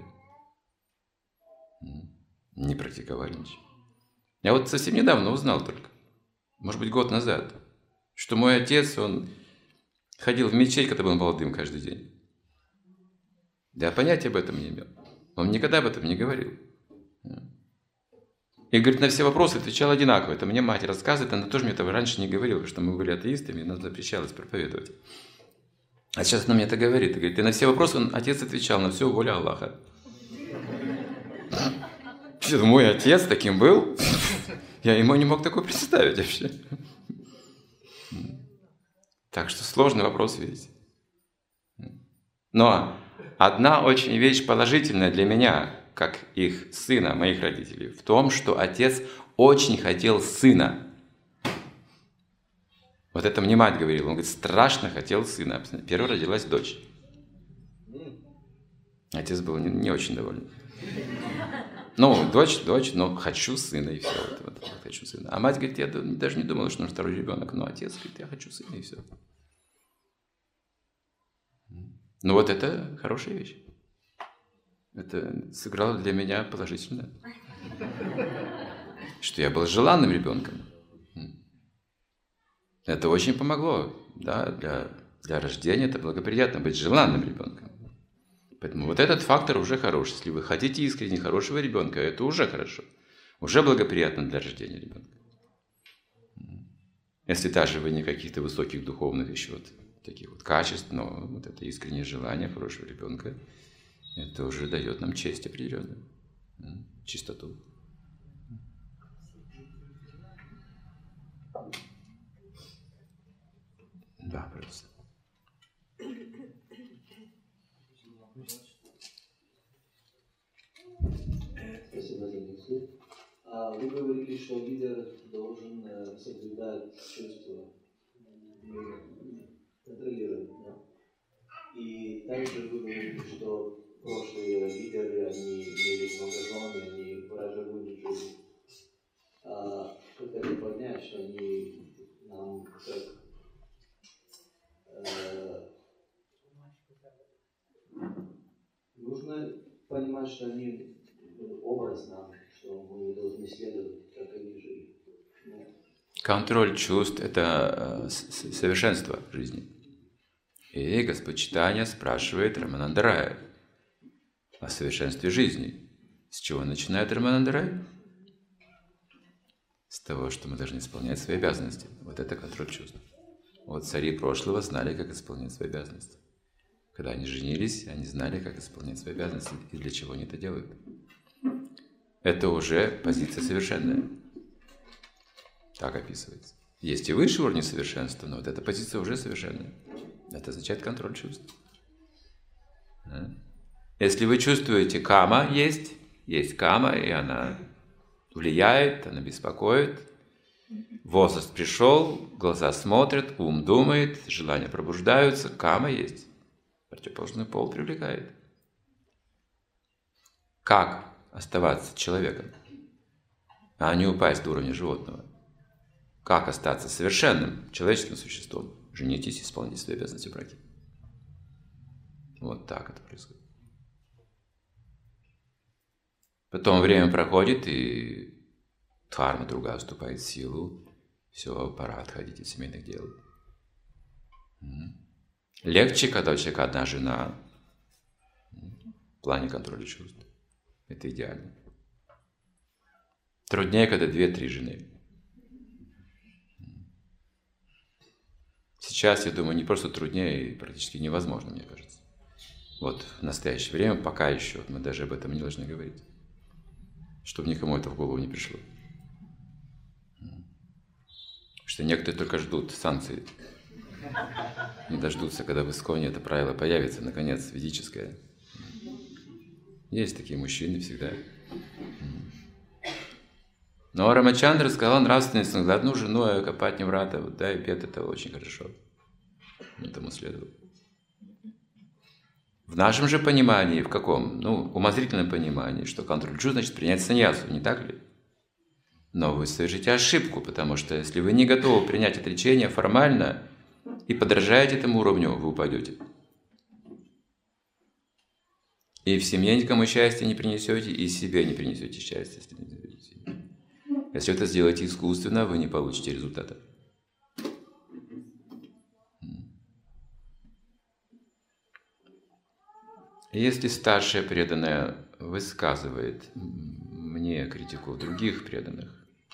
Не практиковали ничего. Я вот совсем недавно узнал только, может быть, год назад, что мой отец, он ходил в мечеть, когда был молодым, каждый день. Я понятия об этом не имел. Он никогда об этом не говорил. И, говорит, на все вопросы отвечал одинаково. Это мне мать рассказывает, она тоже мне этого раньше не говорила, потому что мы были атеистами, и нам запрещалось проповедовать. А сейчас она мне это говорит. И говорит, и на все вопросы он, отец отвечал, на все воля Аллаха. Что, мой отец таким был? Я ему не мог такое представить вообще. Так что сложный вопрос, видите. Но одна очень вещь положительная для меня, как их сына, моих родителей, в том, что отец очень хотел сына. Вот это мне мать говорила. Он говорит, страшно хотел сына. Первой родилась дочь. Отец был не, не очень доволен. Ну, дочь, дочь, но хочу сына, и все. Вот, вот, вот, хочу сына. А мать говорит, я даже не думала, что нужен второй ребенок. Но отец говорит, я хочу сына, и все. Ну вот это хорошая вещь. Это сыграло для меня положительно. Что я был желанным ребенком. Это очень помогло. Да, для, для рождения это благоприятно быть желанным ребенком. Поэтому вот этот фактор уже хороший. Если вы хотите искренне хорошего ребенка, это уже хорошо. Уже благоприятно для рождения ребенка. Если даже вы не каких-то высоких духовных еще вот таких вот качеств, но вот это искреннее желание хорошего ребенка, это уже дает нам честь определенную, чистоту. Да, пожалуйста. Спасибо за лекцию. Вы говорили, что лидер должен соблюдать чувства, контролировать, да? И также вы говорите, что прошлые лидеры, они имели много жен, они выражали жизнь. А как это понять, что они нам как э, нужно понимать, что они образ нам, что мы должны следовать, как они жили. Контроль чувств – это совершенство жизни. И Господь Чайтанья спрашивает Рамананда Рая о совершенстве жизни. С чего начинает Рамананда Рай? С того, что мы должны исполнять свои обязанности. Вот это контроль чувств. Вот цари прошлого знали, как исполнять свои обязанности. Когда они женились, они знали, как исполнять свои обязанности и для чего они это делают. Это уже позиция совершенная. Так описывается. Есть и высший уровень совершенства, но вот эта позиция уже совершенная. Это означает контроль чувств. Если вы чувствуете, кама есть, есть кама, и она влияет, она беспокоит, возраст пришел, глаза смотрят, ум думает, желания пробуждаются, кама есть. Противоположный пол привлекает. Как оставаться человеком, а не упасть до уровня животного? Как остаться совершенным человеческим существом? Женитесь и исполните свои обязанности в браке. Вот так это происходит. Потом время проходит, и дхарма другая вступает в силу. Все, пора отходить от семейных дел. Легче, когда у человека одна жена. В плане контроля чувств. Это идеально. Труднее, когда две-три жены. Сейчас, я думаю, не просто труднее, и практически невозможно, мне кажется. Вот в настоящее время, пока еще, мы даже об этом не должны говорить. Чтобы никому это в голову не пришло. Потому что некоторые только ждут санкций. Не дождутся, когда в Исконе это правило появится, наконец, ведическое. Есть такие мужчины всегда. Но Рамачандра сказал нравственность, он говорит, одну жену копать не врата, вот, да, и бед это очень хорошо. Этому следовало. В нашем же понимании, в каком? Ну, умозрительном понимании, что контроль-джу значит принять саньясу, не так ли? Но вы совершите ошибку, потому что если вы не готовы принять отречение формально и подражаете этому уровню, вы упадете. И в семье никому счастья не принесете, и себе не принесете счастья, если не заведете. Если это сделаете искусственно, вы не получите результата. Если старшая преданная высказывает мне критику других преданных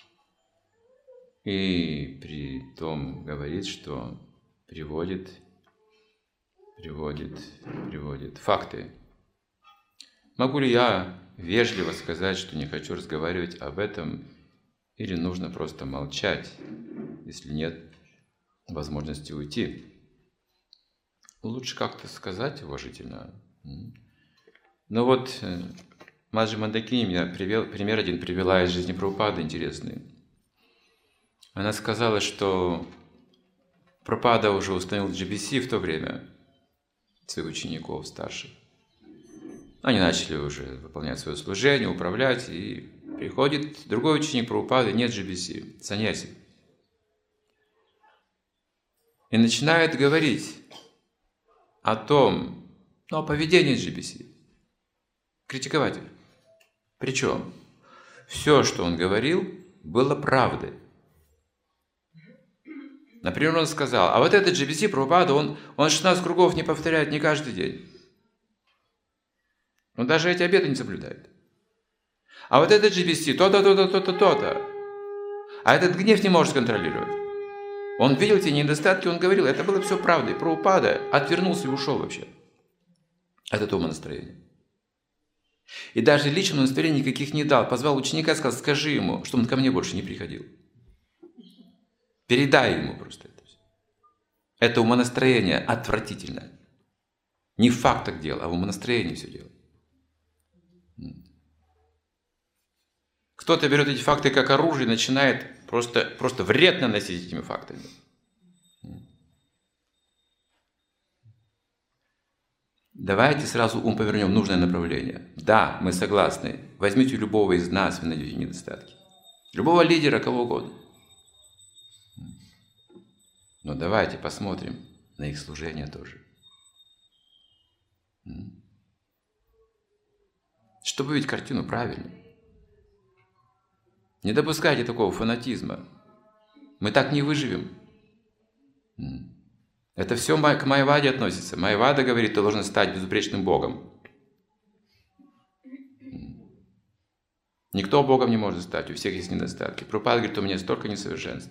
и при том говорит, что приводит, приводит, приводит факты, могу ли я вежливо сказать, что не хочу разговаривать об этом, или нужно просто молчать, если нет возможности уйти? Лучше как-то сказать уважительно. Ну вот, Маджи Мандакини меня привел, пример один привела из жизни Прабхупады интересный. Она сказала, что Прабхупада уже установил джи би си в то время своих учеников старших. Они начали уже выполнять свое служение, управлять, и приходит другой ученик Прабхупады, нет джи би си, саньяси. И начинает говорить о том, ну, о поведении джи би си. Критиковать их. Причем все, что он говорил, было правдой. Например, он сказал, а вот этот джи би си Прабхупада, он, он шестнадцать кругов не повторяет не каждый день. Он даже эти обеты не соблюдает. А вот этот джи би си то-то, то-то, то-то, то-то. А этот гнев не может контролировать. Он видел те недостатки, он говорил, это было все правдой. Прабхупада отвернулся и ушел вообще от этого умонастроения. И даже личного наставления никаких не дал. Позвал ученика и сказал, скажи ему, чтобы он ко мне больше не приходил. Передай ему просто это. Это умонастроение отвратительное. Не в фактах дело, а в умонастроении все дело. Кто-то берет эти факты как оружие и начинает просто, просто вред наносить этими фактами. Давайте сразу ум повернем в нужное направление. Да, мы согласны. Возьмите любого из нас, вы найдете недостатки. Любого лидера, кого угодно. Но давайте посмотрим на их служение тоже. Чтобы видеть картину правильно. Не допускайте такого фанатизма. Мы так не выживем. Это все к Майяваде относится. Майявада говорит, ты должен стать безупречным Богом. Никто Богом не может стать, у всех есть недостатки. Прабхупада говорит, у меня столько несовершенств.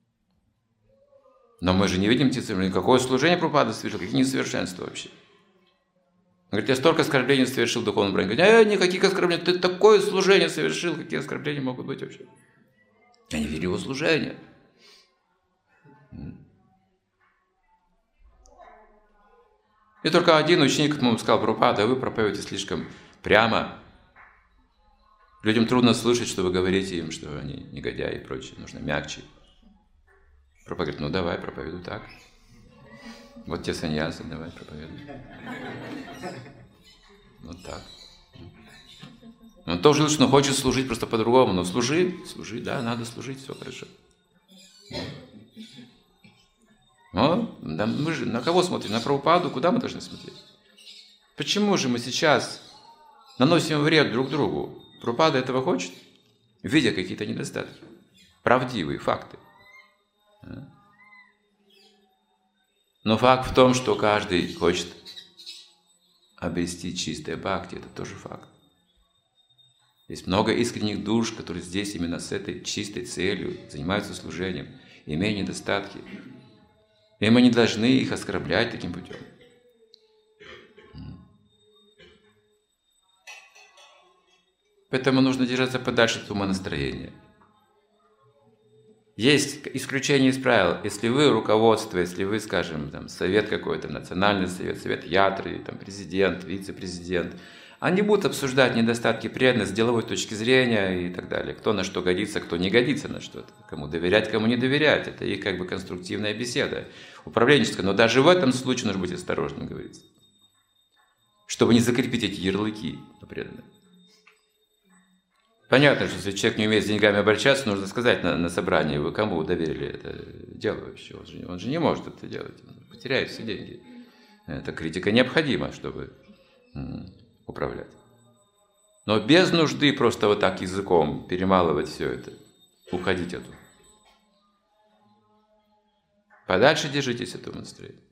Но мы же не видим те, какое служение Прабхупада совершил, какие несовершенства вообще. Он говорит, я столько оскорблений совершил в духовном бранге. Говорит, э, никаких оскорблений, ты такое служение совершил, какие оскорбления могут быть вообще? Я не верю в его служение. И только один ученик ему сказал, Прабхупада, вы проповедуете слишком прямо. Людям трудно слышать, что вы говорите им, что они негодяи и прочее. Нужно мягче. Прабхупада говорит, ну давай, проповедуй так. Вот те саньясы, давай, проповедуй. Вот так. Он тоже лучше, но хочет служить просто по-другому. Но служи, служи, да, надо служить, все хорошо. Но, да, мы же на кого смотрим? На Прабхупаду? Куда мы должны смотреть? Почему же мы сейчас наносим вред друг другу? Прабхупада этого хочет, видя какие-то недостатки. Правдивые факты. Но факт в том, что каждый хочет обрести чистое бхакти. Это тоже факт. Есть много искренних душ, которые здесь именно с этой чистой целью занимаются служением, имея недостатки. И мы не должны их оскорблять таким путем. Поэтому нужно держаться подальше от умонастроения. Есть исключение из правил. Если вы руководство, если вы, скажем, там, совет какой-то, национальный совет, совет ятры, там, президент, вице-президент, они будут обсуждать недостатки преданных с деловой точки зрения и так далее. Кто на что годится, кто не годится на что-то. Кому доверять, кому не доверять. Это их как бы конструктивная беседа, управленческая. Но даже в этом случае нужно быть осторожным, говорится. чтобы не закрепить эти ярлыки на преданных. Понятно, что если человек не умеет с деньгами обращаться, нужно сказать на, на собрании, вы кому доверили это дело вообще. Он же, он же не может это делать, он потеряет все деньги. Эта критика необходима, чтобы м, управлять. Но без нужды просто вот так языком перемалывать все это, уходить оттуда. Подальше держитесь этого настроения.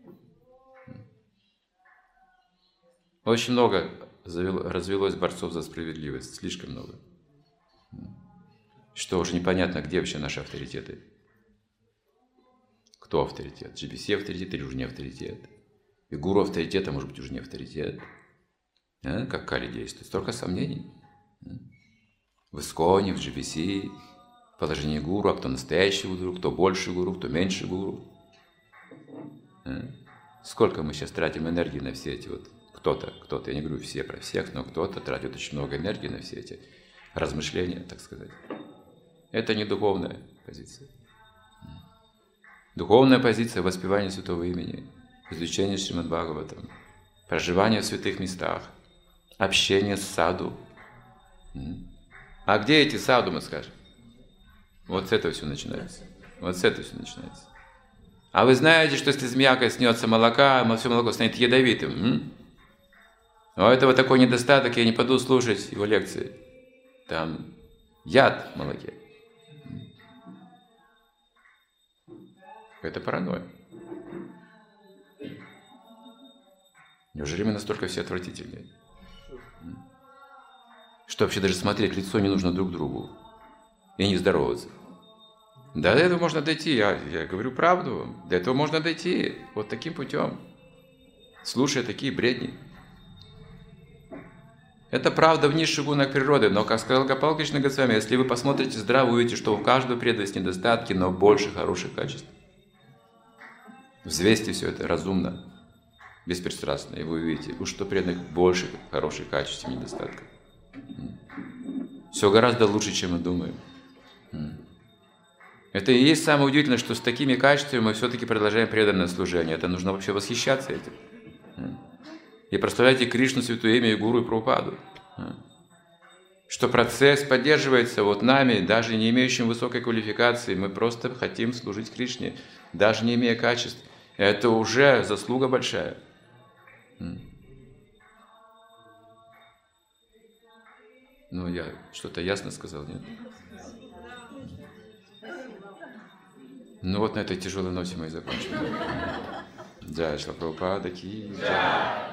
Очень много завело, развелось борцов за справедливость, слишком много. Что уже непонятно, где вообще наши авторитеты. Кто авторитет? джи би си авторитет или уже не авторитет? И гуру авторитета, может быть, уже не авторитет. А? Как Кали действует? Столько сомнений. В Исконе, в джи би си, положение гуру, а кто настоящий гуру, кто больше гуру, кто меньше гуру. А? Сколько мы сейчас тратим энергии на все эти вот... Кто-то, кто-то, я не говорю все про всех, но кто-то тратит очень много энергии на все эти размышления, так сказать. Это не духовная позиция. Духовная позиция – воспевание святого имени, изучение Шримад Бхагаватам, проживание в святых местах, общение с саду. А где эти саду, мы скажем? Вот с этого все начинается. Вот с этого все начинается. А вы знаете, что если змея коснется молока, все молоко станет ядовитым? М? У этого такой недостаток, я не пойду слушать его лекции. Там яд в молоке. Это паранойя. Неужели мы настолько все отвратительные? Что вообще даже смотреть лицо не нужно друг другу и не здороваться. До этого можно дойти, я, я говорю правду, до этого можно дойти вот таким путем, слушая такие бредни. Это правда в низших гунах природы, но, как сказал Гопал Кришна Госвами, если вы посмотрите здраво, увидите, что у каждого преданного есть недостатки, но больше хороших качеств. Взвесьте все это разумно, беспристрастно, и вы увидите, уж что преданных больше хороших качеств, чем недостатков. Все гораздо лучше, чем мы думаем. Это и есть самое удивительное, что с такими качествами мы все-таки продолжаем преданное служение. Это нужно вообще восхищаться этим. И прославляйте Кришну, Святое Имя, и Гуру, и Прабхупаду. Что процесс поддерживается вот нами, даже не имеющим высокой квалификации. Мы просто хотим служить Кришне, даже не имея качеств. Это уже заслуга большая. Ну, я что-то ясно сказал, нет? Ну вот на этой тяжелой ноте мы и закончим. Джай Шрила Прабхупада ки джай.